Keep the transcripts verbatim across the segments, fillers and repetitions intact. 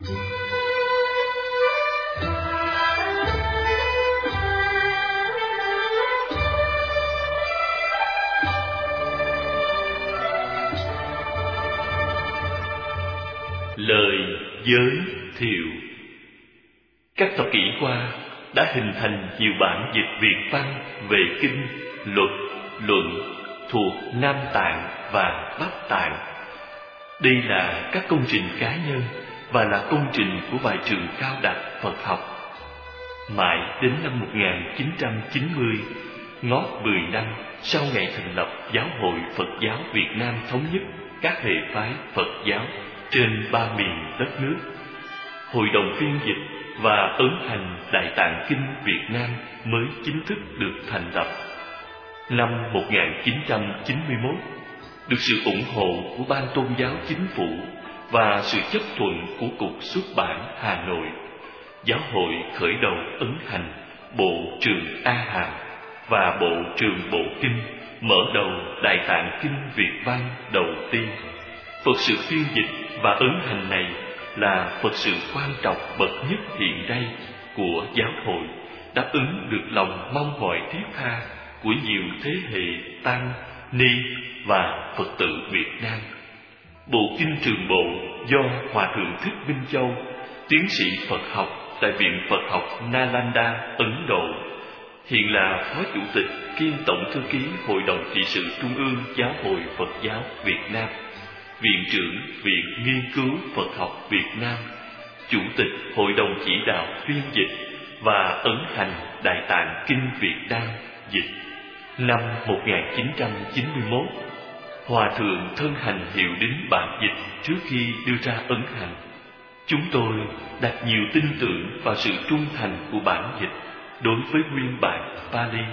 Lời giới thiệu. Các thập kỷ qua đã hình thành nhiều bản dịch Việt văn về kinh, luật, luận thuộc Nam Tạng và Bắc Tạng. Đây là các công trình cá nhân và là công trình của vài trường cao đẳng Phật học. Mãi đến năm một nghìn chín trăm chín mươi, ngót mười năm sau ngày thành lập Giáo hội Phật giáo Việt Nam thống nhất các hệ phái Phật giáo trên ba miền đất nước, Hội đồng phiên dịch và ấn hành Đại Tạng Kinh Việt Nam mới chính thức được thành lập. Năm một nghìn chín trăm chín mươi mốt, được sự ủng hộ của Ban Tôn giáo Chính phủ và sự chấp thuận của Cục Xuất bản Hà Nội, Giáo hội khởi đầu ấn hành Bộ Trường A Hàm và Bộ Trường Bộ Kinh, mở đầu Đại Tạng Kinh Việt văn đầu tiên. Phật sự phiên dịch và ấn hành này là Phật sự quan trọng bậc nhất hiện nay của giáo hội, đáp ứng được lòng mong mỏi thiết tha của nhiều thế hệ tăng, ni và Phật tử Việt Nam. Bộ Kinh Trường Bộ do Hòa Thượng Thích Minh Châu, tiến sĩ Phật học tại Viện Phật học Nalanda, Ấn Độ, hiện là Phó Chủ tịch kiêm Tổng Thư ký Hội đồng Trị sự Trung ương Giáo hội Phật giáo Việt Nam, Viện trưởng Viện Nghiên cứu Phật học Việt Nam, Chủ tịch Hội đồng Chỉ đạo Phiên dịch và ấn hành Đại Tạng Kinh Việt Nam dịch. Năm một nghìn chín trăm chín mươi mốt, Hòa Thượng thân hành hiệu đính bản dịch trước khi đưa ra ấn hành. Chúng tôi đặt nhiều tin tưởng vào sự trung thành của bản dịch đối với nguyên bản Pali.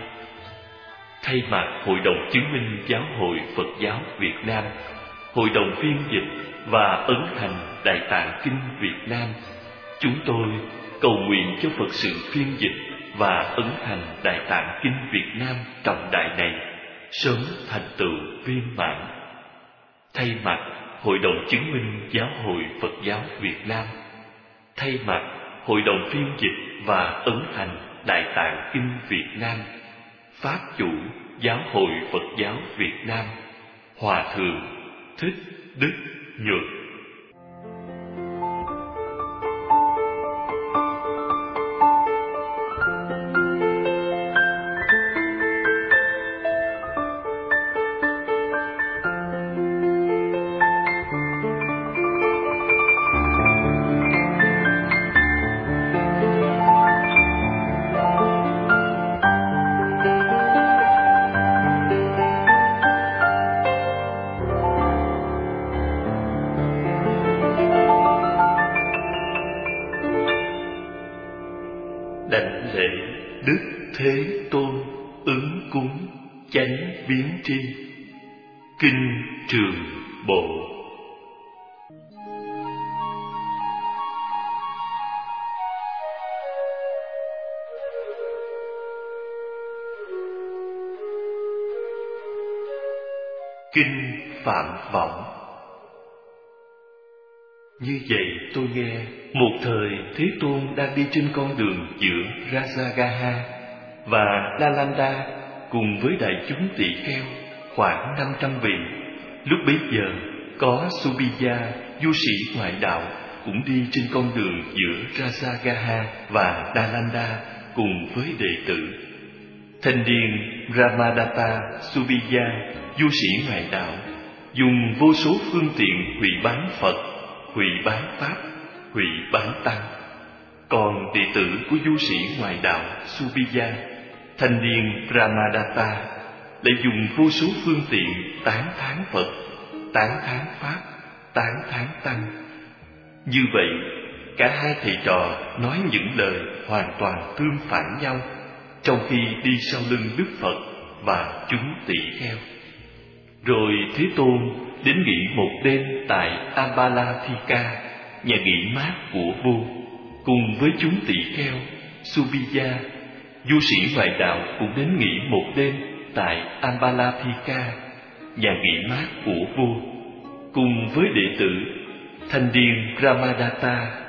Thay mặt Hội đồng chứng minh Giáo hội Phật giáo Việt Nam, Hội đồng phiên dịch và ấn hành Đại Tạng Kinh Việt Nam, chúng tôi cầu nguyện cho Phật sự phiên dịch và ấn hành Đại Tạng Kinh Việt Nam trọng đại này sớm thành tựu viên mãn. Thay mặt Hội đồng chứng minh Giáo hội Phật giáo Việt Nam, thay mặt Hội đồng phiên dịch và ấn hành Đại Tạng Kinh Việt Nam, Pháp chủ Giáo hội Phật giáo Việt Nam, Hòa Thượng Thích Đức Nhược. Đảnh lễ Đức Thế Tôn ứng cúng chánh viếng tri. Kinh Trường Bộ. Kinh Phạm Vọng. Như vậy tôi nghe, một thời Thế Tôn đang đi trên con đường giữa Rajagaha và Nalanda cùng với đại chúng tỳ kheo khoảng năm trăm vị. Lúc bấy giờ có Subhiya, du sĩ ngoại đạo, cũng đi trên con đường giữa Rajagaha và Nalanda cùng với đệ tử. Thanh niên Ramadatta Subhiya, du sĩ ngoại đạo, dùng vô số phương tiện hủy bán Phật, hủy bán Pháp, hủy bán Tăng. Còn đệ tử của du sĩ ngoại đạo Subhiya, thanh niên Ramadatta, lại dùng vô số phương tiện tán thán Phật, tán thán Pháp, tán thán Tăng. Như vậy, cả hai thầy trò nói những lời hoàn toàn tương phản nhau, trong khi đi sau lưng Đức Phật và chúng tỷ kheo. Rồi Thế Tôn đến nghỉ một đêm tại Ambalathika, nhà nghỉ mát của vua, cùng với chúng tỷ kheo. Subhiya, du sĩ ngoại đạo, cũng đến nghỉ một đêm tại Ambalathika, nhà nghỉ mát của vua, cùng với đệ tử. Thanh niên Ramadatta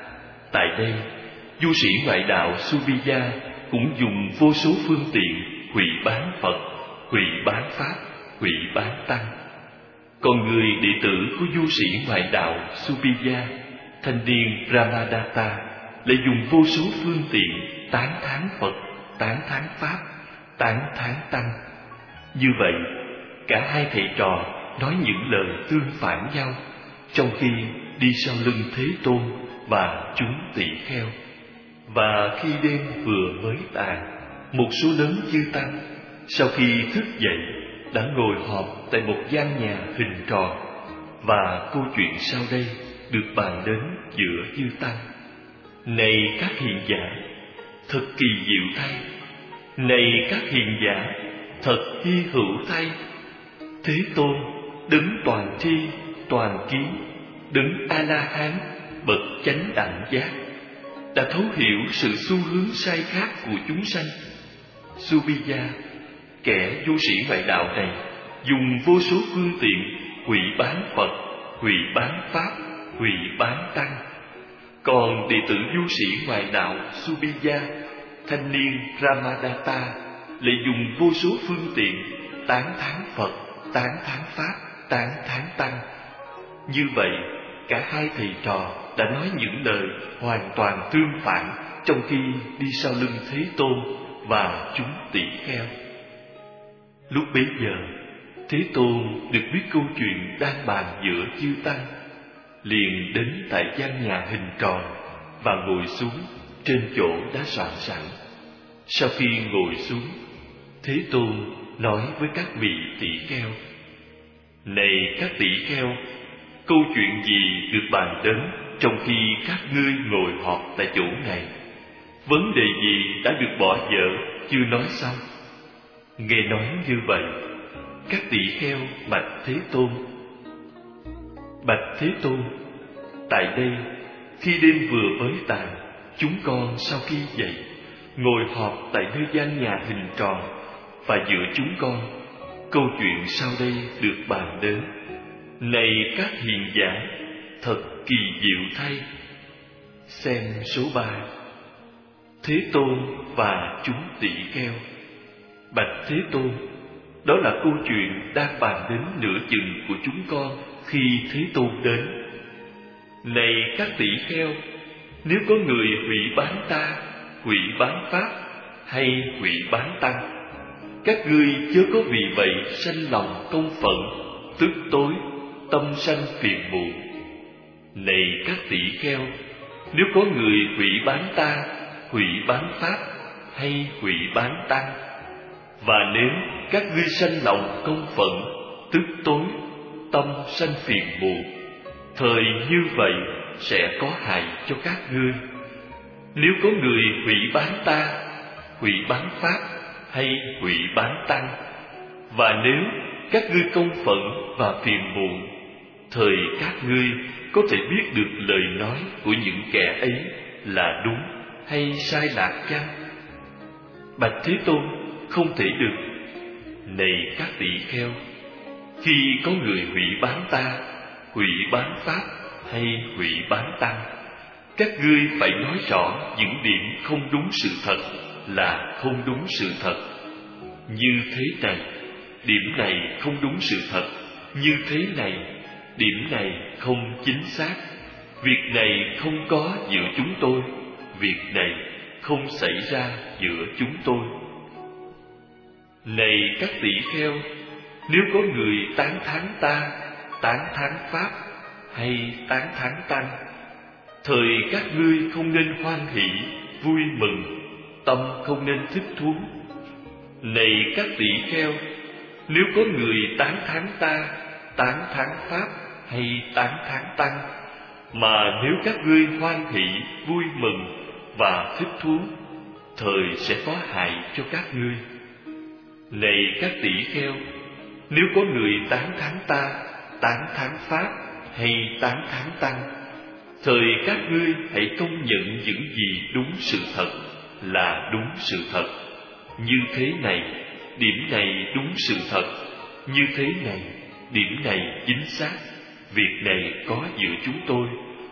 Tại đây, du sĩ ngoại đạo Subiya cũng dùng vô số phương tiện hủy bán Phật, hủy bán Pháp, hủy bán Tăng. Còn người đệ tử của du sĩ ngoại đạo Subiya, thanh niên Ramadatta, lại dùng vô số phương tiện tán thán Phật, tán thán Pháp, tán thán Tăng. Như vậy, cả hai thầy trò nói những lời tương phản nhau, trong khi đi sau lưng Thế Tôn và chúng tỷ kheo. Và khi đêm vừa mới tàn, một số lớn chư tăng sau khi thức dậy đã ngồi họp tại một gian nhà hình tròn, và câu chuyện sau đây được bàn đến giữa chư tăng. Này các hiền giả, thật kỳ diệu thay! Này các hiền giả, thật hy hữu thay! Thế Tôn, đấng toàn tri, toàn kiến, đấng A-la-hán, bậc chánh đẳng giác, đã thấu hiểu sự xu hướng sai khác của chúng sanh. Subiya, kẻ du sĩ ngoại đạo này, dùng vô số phương tiện hủy bán Phật, hủy bán Pháp, hủy bán Tăng. Còn đệ tử du sĩ ngoại đạo Subiya, thanh niên Ramadatta, lại dùng vô số phương tiện tán thán Phật, tán thán Pháp, tán thán Tăng. Như vậy, cả hai thầy trò đã nói những lời hoàn toàn tương phản trong khi đi sau lưng Thế Tôn và chúng tỷ kheo. Lúc bấy giờ, Thế Tôn được biết câu chuyện đang bàn giữa chư tăng, liền đến tại gian nhà hình tròn và ngồi xuống trên chỗ đã soạn sẵn. Sau khi ngồi xuống, Thế Tôn nói với các vị tỷ kheo: Này các tỷ kheo, câu chuyện gì được bàn đến trong khi các ngươi ngồi họp tại chỗ này? Vấn đề gì đã được bỏ dở chưa nói xong? Nghe nói như vậy, các tỷ kheo bạch Thế Tôn: Bạch Thế Tôn, tại đây, khi đêm vừa mới tàn, chúng con sau khi dậy ngồi họp tại nơi gian nhà hình tròn, và giữa chúng con câu chuyện sau đây được bàn đến. Này các hiền giả, thật kỳ diệu thay! Xem số ba. Thế Tôn và chúng tỷ kheo. Bạch Thế Tôn, đó là câu chuyện đang bàn đến nửa chừng của chúng con khi Thế Tôn đến. Này các tỷ kheo, nếu có người hủy bán ta, hủy bán Pháp hay hủy bán Tăng, các ngươi chớ có vì vậy sanh lòng công phận, tức tối, tâm sanh phiền muộn. Này các tỷ kheo, nếu có người hủy bán ta, hủy bán Pháp hay hủy bán Tăng, và nếu các ngươi sanh lòng công phận, tức tối, tâm sanh phiền muộn, thời như vậy sẽ có hại cho các ngươi. Nếu có người hủy bán ta, hủy bán Pháp hay hủy bán Tăng, và nếu các ngươi công phận và phiền muộn, thời các ngươi có thể biết được lời nói của những kẻ ấy là đúng hay sai lạc chăng? Bạch Thế Tôn, không thể được. Này các tỷ kheo, khi có người hủy bán ta, hủy bán Pháp hay hủy bán Tăng, các ngươi phải nói rõ những điểm không đúng sự thật là không đúng sự thật. Như thế này, điểm này không đúng sự thật. Như thế này, điểm này không chính xác. Việc này không có giữa chúng tôi. Việc này không xảy ra giữa chúng tôi. Này các tỷ kheo, nếu có người tán thán ta, tán thán Pháp hay tán thán Tăng, thời các ngươi không nên hoan hỷ, vui mừng, tâm không nên thích thú. Này các tỷ kheo, nếu có người tán thán ta, tán thán Pháp hay tán thán Tăng, mà nếu các ngươi hoan hỷ, vui mừng và thích thú, thời sẽ có hại cho các ngươi. Này các tỷ kheo, nếu có người tán thán ta, tán thán Pháp hay tán thán Tăng, thời các ngươi hãy công nhận những gì đúng sự thật là đúng sự thật. Như thế này, điểm này đúng sự thật. Như thế này, điểm này chính xác. Việc này có giữa chúng tôi.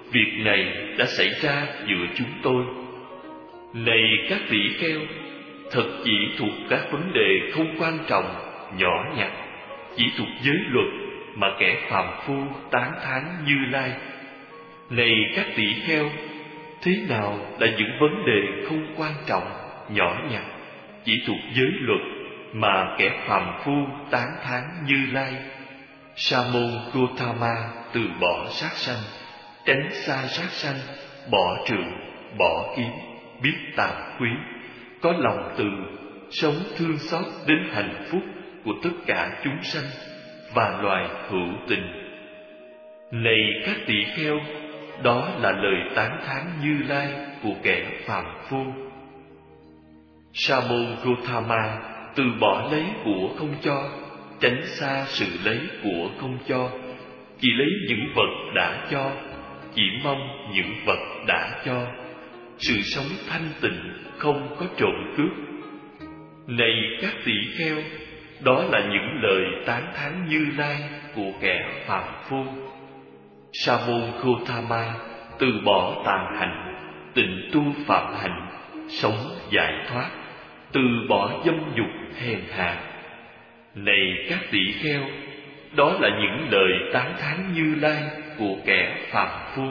việc này đã xảy ra giữa chúng tôi. Này các tỷ kheo, thật chỉ thuộc các vấn đề không quan trọng, nhỏ nhặt, chỉ thuộc giới luật mà kẻ phàm phu tán thán Như Lai. Này các tỷ kheo, thế nào là những vấn đề không quan trọng, nhỏ nhặt, chỉ thuộc giới luật mà kẻ phàm phu tán thán Như Lai? Sa môn Gotama từ bỏ sát sanh, tránh xa sát sanh, bỏ trượng, bỏ kiếm, biết tàm quý, có lòng từ, sống thương xót đến hạnh phúc của tất cả chúng sanh và loài hữu tình. Này các tỷ kheo, đó là lời tán thán Như Lai của kẻ phàm phu. Sa môn Gotama từ bỏ lấy của không cho, tránh xa sự lấy của không cho, chỉ lấy những vật đã cho, chỉ mong những vật đã cho, sự sống thanh tịnh, không có trộm cướp. Này các tỷ kheo, đó là những lời tán thán Như Lai của kẻ phàm phu. Sa môn Gotama từ bỏ tàm hạnh, tịnh tu phạm hạnh, sống giải thoát, từ bỏ dâm dục hèn hạ. Này các tỷ kheo, đó là những lời tán thán Như Lai của kẻ phàm phu.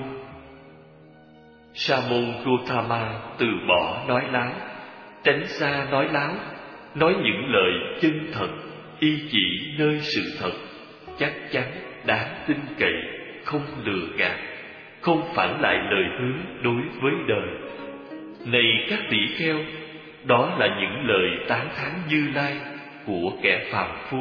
Sa môn Gotama từ bỏ nói láo, tránh xa nói láo, nói những lời chân thật, y chỉ nơi sự thật, chắc chắn, đáng tin cậy, không lừa gạt, không phản lại lời hứa đối với đời. Này các tỷ kheo, đó là những lời tán thán Như Lai của kẻ phàm phu.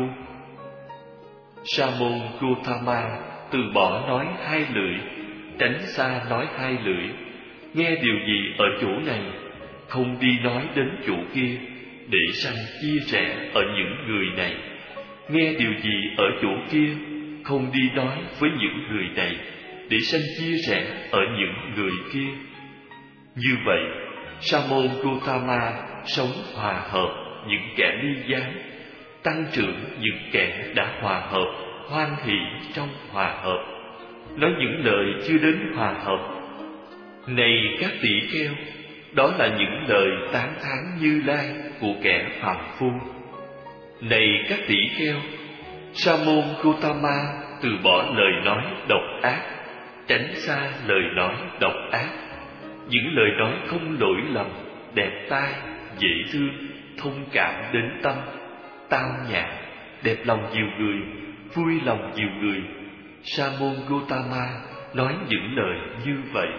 Sa môn Gotama từ bỏ nói hai lưỡi, tránh xa nói hai lưỡi, nghe điều gì ở chỗ này, không đi nói đến chỗ kia, để sanh chia rẽ ở những người này. Nghe điều gì ở chỗ kia, không đi nói với những người này, để sanh chia rẽ ở những người kia. Như vậy, Sa môn Gotama sống hòa hợp những kẻ ly gián, tăng trưởng những kẻ đã hòa hợp, hoan hỷ trong hòa hợp, nói những lời chưa đến hòa hợp. Này các tỷ kheo, đó là những lời tán thán Như Lai của kẻ phàm phu. Này các tỷ kheo, Sa môn Gotama từ bỏ lời nói độc ác, tránh xa lời nói độc ác, những lời nói không lỗi lầm, đẹp tai, dễ thương, thông cảm đến tâm, tao nhã, đẹp lòng nhiều người, vui lòng nhiều người. Sa môn Gotama nói những lời như vậy.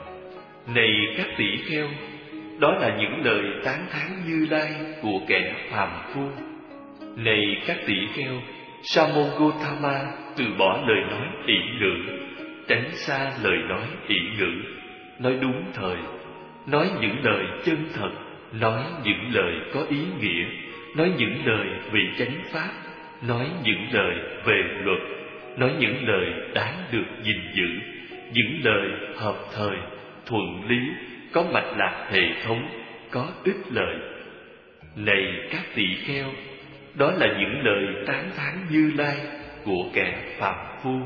Này các tỷ kheo, đó là những lời tán thán Như Lai của kẻ phàm phu. Này các tỷ kheo, Sa môn Gotama từ bỏ lời nói ỷ ngữ, tránh xa lời nói ỷ ngữ, nói đúng thời, nói những lời chân thật, nói những lời có ý nghĩa, nói những lời về chánh pháp, nói những lời về luật, nói những lời đáng được gìn giữ, những lời hợp thời, thuận lý, có mạch lạc hệ thống, có ích lợi. Này các tỷ kheo, đó là những lời tán thán Như Lai của kẻ phàm phu.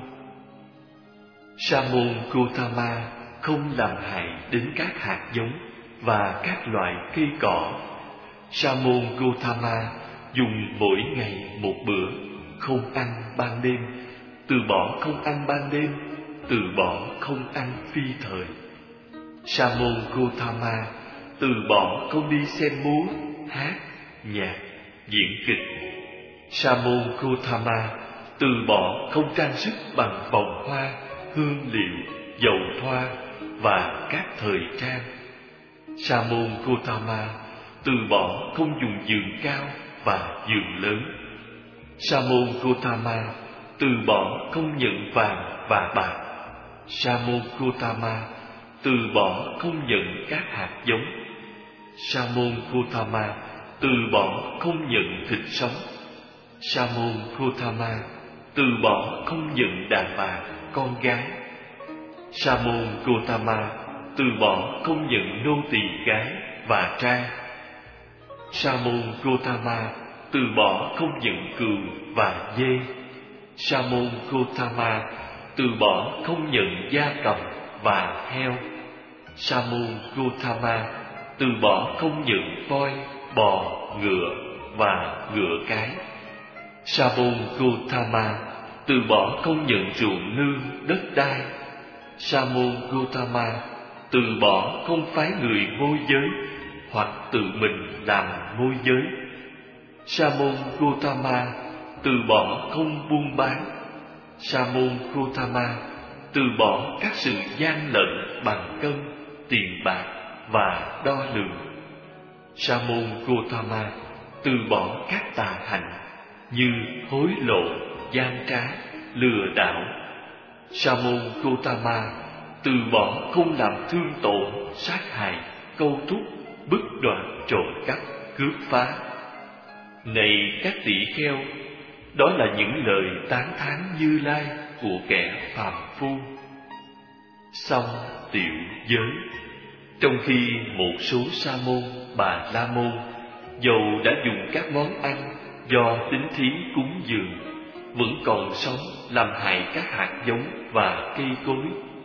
Sa môn Gotama không làm hại đến các hạt giống và các loại cây cỏ. Sa môn Gotama dùng mỗi ngày một bữa, không ăn ban đêm, từ bỏ không ăn ban đêm, từ bỏ không ăn phi thời. Sa môn Gotama từ bỏ không đi xem múa, hát, nhạc, diễn kịch. Sa môn Gotama từ bỏ không trang sức bằng vòng hoa, hương liệu, dầu thoa và các thời trang. Sa môn Gotama từ bỏ không dùng giường cao và giường lớn. Sa môn Gotama từ bỏ không nhận vàng và bạc. Sa môn Gotama từ bỏ không nhận các hạt giống. Sa môn Gotama từ bỏ không nhận thịt sống. Sa môn Gotama từ bỏ không nhận đàn bà, con gái. Sa môn Gotama từ bỏ không nhận nô tỳ gái và trai. Sa môn Gotama từ bỏ không nhận cừu và dê. Sa môn Gotama từ bỏ không nhận gia cầm và heo. Sa môn Gotama từ bỏ không nhận voi, bò, ngựa và ngựa cái. Sa môn Gotama từ bỏ không nhận ruộng nương, đất đai. Sa môn Gotama từ bỏ không phái người môi giới hoặc tự mình làm môi giới. Sa môn Gotama từ bỏ không buôn bán. Sa môn Gotama từ bỏ các sự gian lận bằng cân, tiền bạc và đo lường. Sa môn Gotama từ bỏ các tà hạnh như hối lộ, gian trá, lừa đảo. Sa môn Gotama từ bỏ không làm thương tổn, sát hại, câu thúc, bức đoạt, trộm cắp, cướp phá. Này các tỷ kheo, đó là những lời tán thán Như Lai của kẻ phàm phu. Xong tiểu giới. Trong khi một số sa môn, bà la môn dầu đã dùng các món ăn do tín thí cúng dường, vẫn còn sống làm hại các hạt giống và cây cối,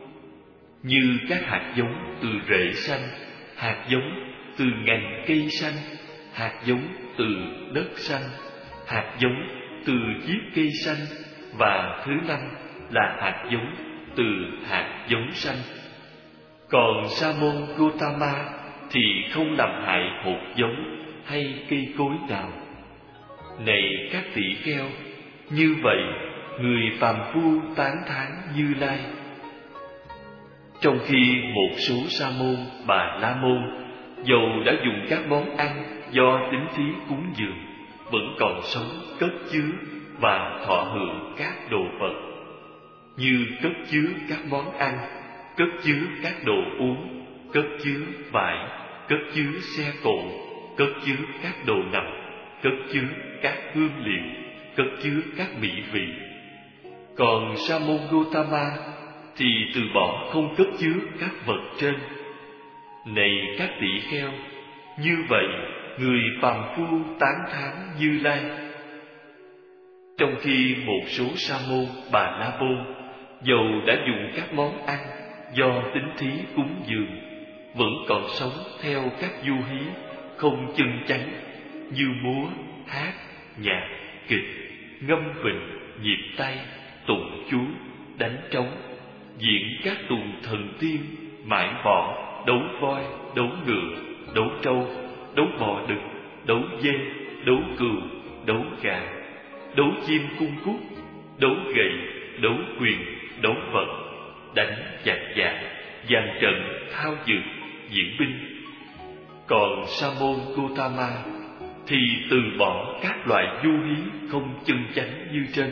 như các hạt giống từ rễ xanh, hạt giống từ ngành cây xanh, hạt giống từ đất xanh, hạt giống từ chiếc cây xanh, và thứ năm là hạt giống từ hạt giống xanh. Còn sa môn Gotama thì không làm hại hột giống hay cây cối nào. Này các tỷ kheo, như vậy người phàm phu tán thán Như Lai. Trong khi một số sa môn, bà la môn dầu đã dùng các món ăn do tín thí cúng dường, vẫn còn sống cất chứa và thọ hưởng các đồ vật, như cất chứa các món ăn, cất chứa các đồ uống, cất chứa vải, cất chứa xe cộ, cất chứa các đồ nằm, cất chứa các hương liệu, cất chứa các mỹ vị. Còn sa môn Gotama thì từ bỏ không cất chứa các vật trên. Này các tỷ kheo, như vậy người phàm phu tán thán Như Lai. Trong khi một số sa môn, bà la môn dầu đã dùng các món ăn do tín thí cúng dường, vẫn còn sống theo các du hí không chân chánh, như múa, hát, nhạc, kịch, ngâm vịnh, nhịp tay, tụng chú, đánh trống, diễn các tuồng thần tiên, mãi võ, đấu voi, đấu ngựa, đấu trâu, đấu bò đực, đấu dê, đấu cừu, đấu gà, đấu chim cung cút, đấu gậy, đấu quyền, đấu vật, đánh giặc giặc, dàn trận, thao dược, diễn binh. Còn sa môn Gotama thì từ bỏ các loại du hí không chân chánh như trên.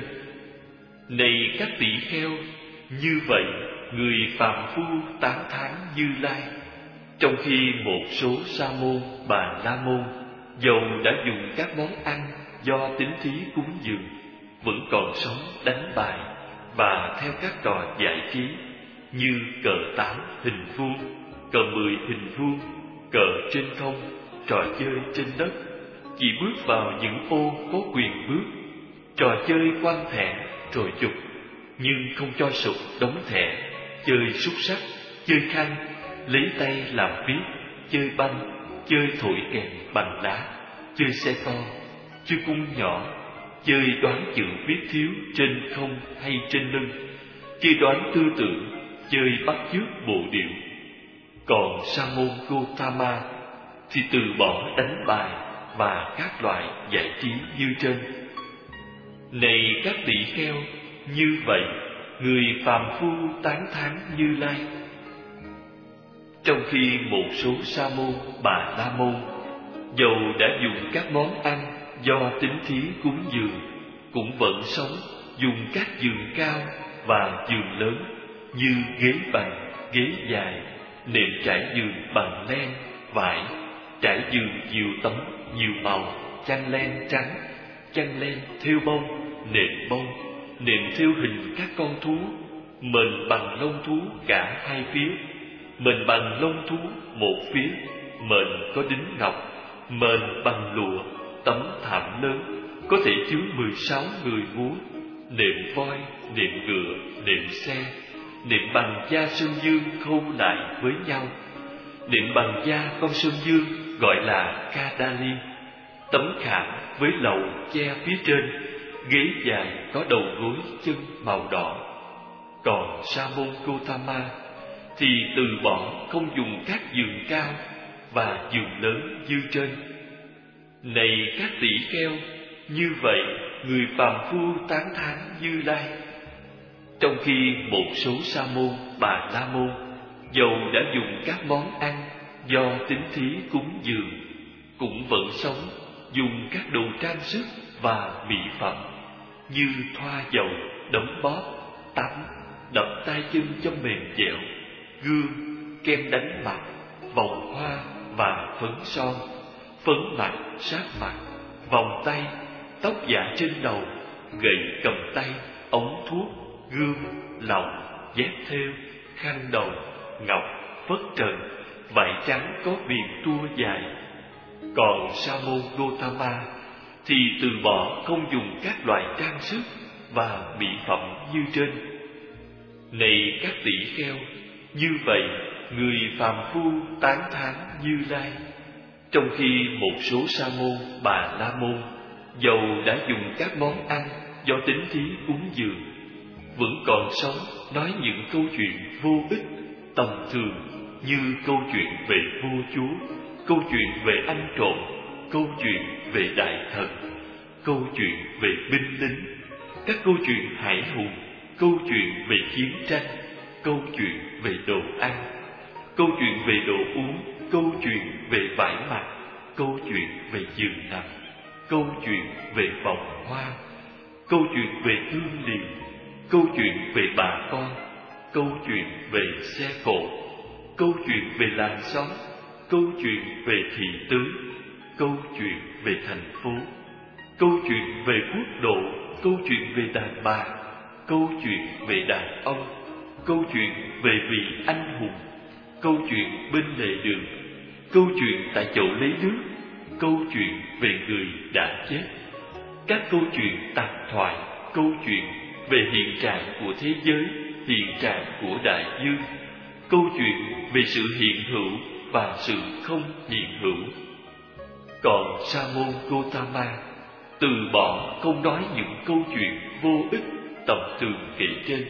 Này các tỷ kheo, như vậy người phàm phu tán thán Như Lai. Trong khi một số sa môn, bà la môn dầu đã dùng các món ăn do tín thí cúng dường, vẫn còn sống đánh bài và theo các trò giải trí như cờ tám hình vuông, cờ mười hình vuông, cờ trên không, trò chơi trên đất, chỉ bước vào những ô có quyền bước, trò chơi quan thẻ, rồi chụp, nhưng không cho sụp đóng thẻ, chơi xúc sắc, chơi khăn, lấy tay làm viết, chơi banh, chơi thổi kèn bằng đá, chơi xe to, chơi cung nhỏ, chơi đoán chữ viết thiếu trên không hay trên lưng, chơi đoán tư tưởng, chơi bắt chước bộ điệu. Còn sa môn Gotama thì từ bỏ đánh bài và các loại giải trí như trên. Này các tỷ kheo, như vậy người phàm phu tán thán Như Lai. Trong khi một số sa môn, bà la môn dầu đã dùng các món ăn do tín thí cúng dường, cũng vẫn sống dùng các giường cao và giường lớn như ghế bằng, ghế dài, nệm trải giường bằng len, vải, trải giường nhiều tấm, nhiều màu, chăn len trắng, chăn len thêu bông, nệm bông, nệm thêu hình các con thú, mền bằng lông thú cả hai phía, mền bằng lông thú một phía, mền có đính ngọc, mền bằng lụa, tấm thảm lớn, có thể chứa mười sáu người múa, nệm voi, nệm ngựa, nệm xe, nệm bằng da sơn dương khâu lại với nhau. Nệm bằng da con sơn dương gọi là Kadali. Tấm khảm với lầu che phía trên, ghế dài có đầu gối chân màu đỏ. Còn Sa môn Gotama thì từ bỏ không dùng các giường cao và giường lớn như trên. Này các tỷ kheo, như vậy người phàm phu tán thán Như Lai. Trong khi một số sa môn, bà la môn dầu đã dùng các món ăn do tín thí cúng dường, cũng vẫn sống dùng các đồ trang sức và mỹ phẩm như thoa dầu, đấm bóp, tắm, đập tay chân cho mềm dẻo, gương, kem đánh mặt, vòng hoa và phấn son, phấn mặt, sát mặt, vòng tay, tóc giả trên đầu, gậy cầm tay, ống thuốc, gương, lọng, dép thêu, khăn đầu, ngọc, phất trần, vải trắng có viền tua dài. Còn Sa môn Gotama thì từ bỏ không dùng các loại trang sức và mỹ phẩm như trên. Này các tỷ kheo, như vậy người phàm phu tán thán Như Lai. Trong khi một số sa môn, bà la môn dầu đã dùng các món ăn do tín thí cúng dường, vẫn còn sống nói những câu chuyện vô ích, tầm thường, như câu chuyện về vua chúa, câu chuyện về ăn trộm, câu chuyện về đại thần, câu chuyện về binh lính, các câu chuyện hải hùng, câu chuyện về chiến tranh, câu chuyện về đồ ăn, câu chuyện về đồ uống, câu chuyện về vải mặc, câu chuyện về giường nằm, câu chuyện về vòng hoa, câu chuyện về hương liệu, câu chuyện về bà con, câu chuyện về xe cộ, câu chuyện về làng xóm, câu chuyện về thị tướng, câu chuyện về thành phố, câu chuyện về quốc độ, câu chuyện về đàn bà, câu chuyện về đàn ông, câu chuyện về vị anh hùng, câu chuyện bên lề đường, câu chuyện tại chậu lấy nước, câu chuyện về người đã chết, các câu chuyện tạp thoại, câu chuyện về hiện trạng của thế giới, hiện trạng của đại dương, câu chuyện về sự hiện hữu và sự không hiện hữu. Còn Sa môn Gotama từ bỏ không nói những câu chuyện vô ích tầm thường kể trên.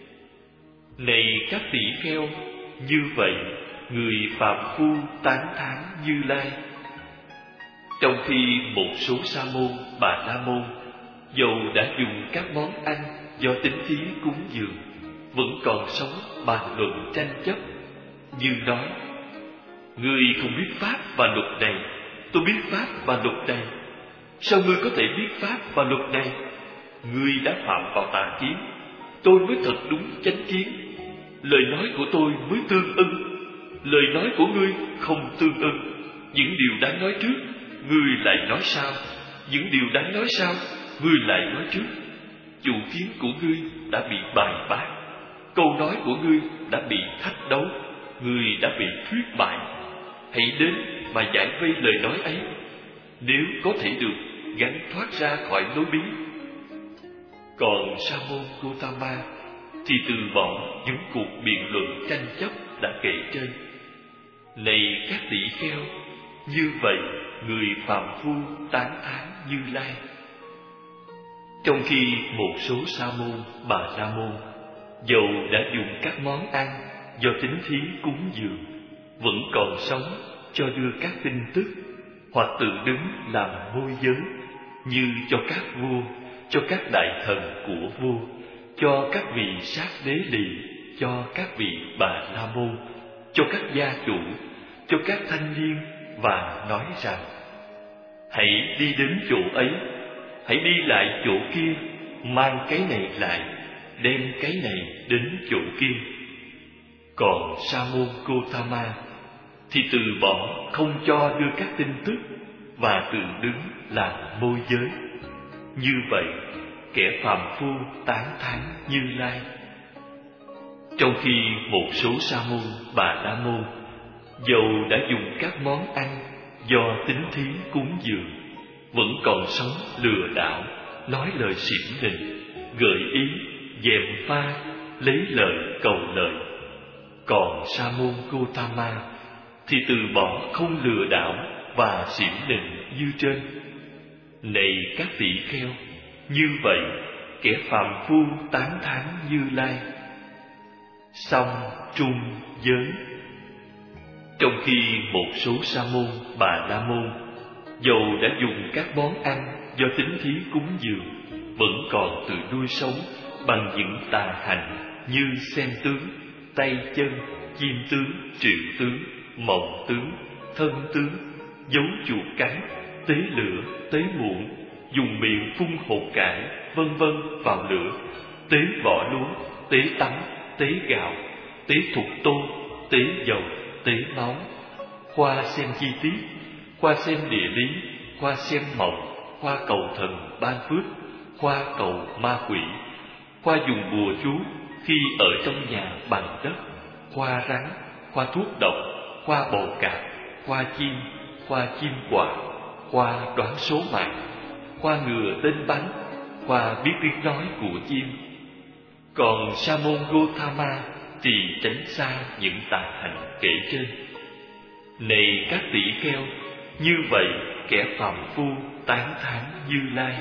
Này các tỷ kheo, như vậy người phàm phu tán thán Như Lai. Trong khi một số sa môn, bà la môn dầu đã dùng các món ăn do tín thí cúng dường, vẫn còn sống bàn luận tranh chấp, như nói: ngươi không biết pháp và luật này, tôi biết pháp và luật này. Sao ngươi có thể biết pháp và luật này? Ngươi đã phạm vào tà kiến, tôi mới thật đúng chánh kiến. Lời nói của tôi mới tương ưng, lời nói của ngươi không tương ưng. Những điều đáng nói trước, ngươi lại nói sau; những điều đáng nói sau, ngươi lại nói trước. Chủ kiến của ngươi đã bị bài bác, câu nói của ngươi đã bị thách đấu, ngươi đã bị thuyết bại. Hãy đến mà giải vây lời nói ấy, nếu có thể được gắn thoát ra khỏi lối bí. Còn Sa môn Gotama thì từ bỏ những cuộc biện luận tranh chấp đã kể trên. Này các tỷ kheo, như vậy người phàm phu tán thán Như Lai. Trong khi một số sa môn, bà la môn dầu đã dùng các món ăn do tín thí cúng dường, vẫn còn sống cho đưa các tin tức, hoặc tự đứng làm môi giới, như cho các vua, cho các đại thần của vua, cho các vị sát đế lì, cho các vị bà la môn, cho các gia chủ, cho các thanh niên, và nói rằng: hãy đi đến chỗ ấy, hãy đi lại chỗ kia, mang cái này lại, đem cái này đến chỗ kia. Còn Sa môn Gotama thì từ bỏ không cho đưa các tin tức, và tự đứng làm môi giới. Như vậy kẻ phàm phu tán thán Như Lai. Trong khi một số sa môn, bà la môn dầu đã dùng các món ăn do tín thí cúng dường, vẫn còn sống lừa đảo, nói lời xỉm nịnh, gợi ý, gièm pha, lấy lợi cầu lợi. Còn Sa môn Gotama thì từ bỏ không lừa đảo và xỉm nịnh như trên. Này các tỷ kheo, như vậy kẻ phàm phu tán thán Như Lai. Song trung giới. Trong khi một số sa môn, bà la môn dầu đã dùng các món ăn do tín thí cúng dường, vẫn còn tự nuôi sống bằng những tà hành như xem tướng, tay chân, chim tướng, triệu tướng, mộng tướng, thân tướng, dấu chuột cắn, tế lửa, tế muỗng, dùng miệng phun hột cải, vân vân vào lửa, tế vỏ lúa, tế tắm, tế gạo, tế thục tô, tế dầu, tế máu. Khoa xem chi tiết, khoa xem địa lý, khoa xem mộng, khoa cầu thần ban phước, khoa cầu ma quỷ, khoa dùng bùa chú khi ở trong nhà bằng đất, khoa rắn, khoa thuốc độc, khoa bầu cạp, khoa chim, khoa chim quạ, khoa đoán số mạng, khoa ngừa tên bắn, khoa biết tiếng nói của chim. Còn Sa môn Gotama thì tránh xa những tà hành kể trên. Này các tỷ kheo, như vậy kẻ phàm phu tán thán Như Lai.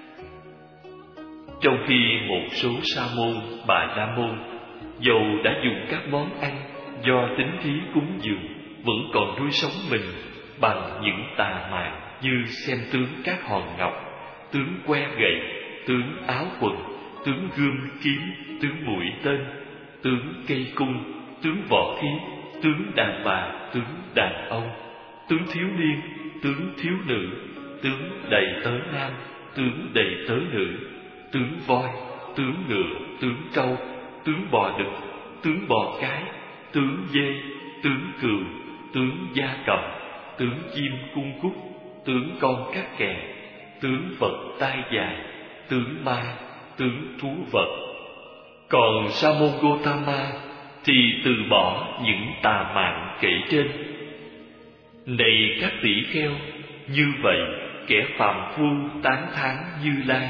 Trong khi một số sa môn, bà la môn dầu đã dùng các món ăn do tín thí cúng dường, vẫn còn nuôi sống mình bằng những tà mạng như xem tướng các hòn ngọc, tướng que gậy, tướng áo quần, tướng gươm kiếm, tướng mũi tên, tướng cây cung, tướng võ khí, tướng đàn bà, tướng đàn ông, tướng thiếu niên, tướng thiếu nữ, tướng đầy tớ nam, tướng đầy tớ nữ, tướng voi, tướng ngựa, tướng trâu, tướng bò đực, tướng bò cái, tướng dê, tướng cừu, tướng gia cầm, tướng chim cung cúc, tướng con cát kè, tướng vật tai dài, tướng ma, tướng thú vật. Còn Sa môn Gotama thì từ bỏ những tà mạng kể trên. Này các tỷ kheo, như vậy kẻ phàm phu tán thán Như Lai.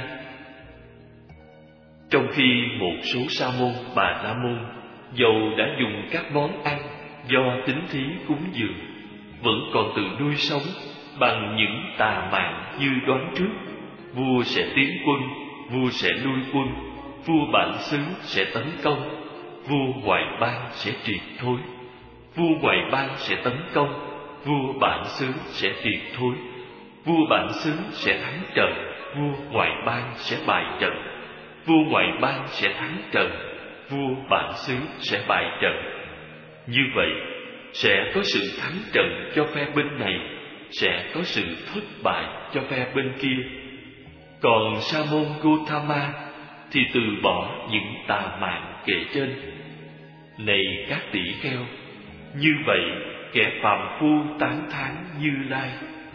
Trong khi một số sa môn, bà la môn dầu đã dùng các món ăn do tín thí cúng dường, vẫn còn tự nuôi sống bằng những tà mạng như đoán trước: vua sẽ tiến quân, vua sẽ lui quân, vua bản xứ sẽ tấn công, vua ngoại bang sẽ triệt thối, vua ngoại bang sẽ tấn công, vua bản xứ sẽ triệt thối, vua bản xứ sẽ thắng trận, vua ngoại bang sẽ bại trận, vua ngoại bang sẽ thắng trận, vua bản xứ sẽ bại trận. Như vậy sẽ có sự thắng trận cho phe bên này, sẽ có sự thất bại cho phe bên kia. Còn Sa môn Gotama thì từ bỏ những tà mạng kể trên. Này các tỷ kheo, như vậy kẻ phàm phu tán thán Như Lai.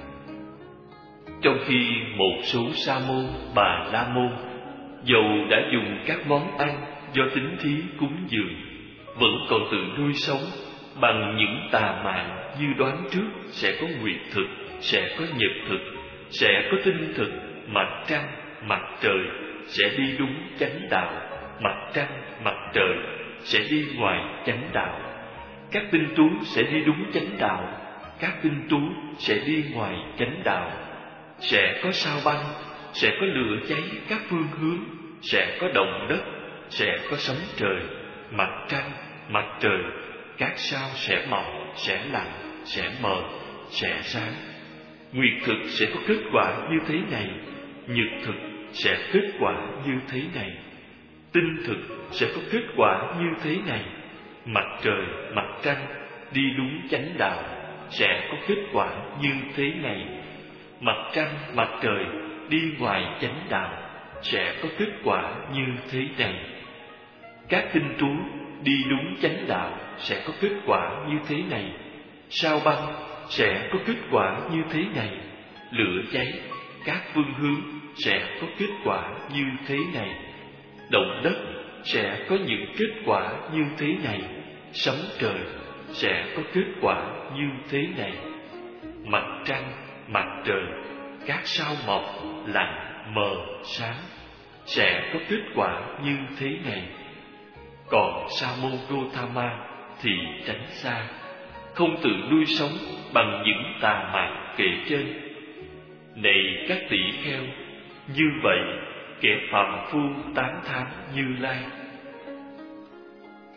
Trong khi một số sa môn, bà la môn dầu đã dùng các món ăn do tín thí cúng dường, vẫn còn tự nuôi sống bằng những tà mạng như đoán trước sẽ có nguyệt thực, sẽ có nhật thực, sẽ có tinh thực, mặt trăng, mặt trời sẽ đi đúng chánh đạo, mặt trăng, mặt trời sẽ đi ngoài chánh đạo, các tinh tú sẽ đi đúng chánh đạo, các tinh tú sẽ đi ngoài chánh đạo, sẽ có sao băng, sẽ có lửa cháy các phương hướng, sẽ có động đất, sẽ có sấm trời, mặt trăng, mặt trời, các sao sẽ mỏng, sẽ lạnh, sẽ mờ, sẽ sáng. Nguyệt thực sẽ có kết quả như thế này, nhật thực sẽ kết quả như thế này, tinh thực sẽ có kết quả như thế này, mặt trời, mặt trăng đi đúng chánh đạo sẽ có kết quả như thế này, mặt trăng, mặt trời đi ngoài chánh đạo sẽ có kết quả như thế này. Các tinh tú đi đúng chánh đạo sẽ có kết quả như thế này, sao băng sẽ có kết quả như thế này, lửa cháy các phương hướng sẽ có kết quả như thế này, động đất sẽ có những kết quả như thế này, sấm trời sẽ có kết quả như thế này, mặt trăng, mặt trời, các sao mọc, lạnh, mờ, sáng sẽ có kết quả như thế này. còn Sa môn Gotama thì tránh xa, không tự nuôi sống bằng những tà mạt kể trên. Này các tỷ kheo, như vậy kẻ phàm phu tán thán Như Lai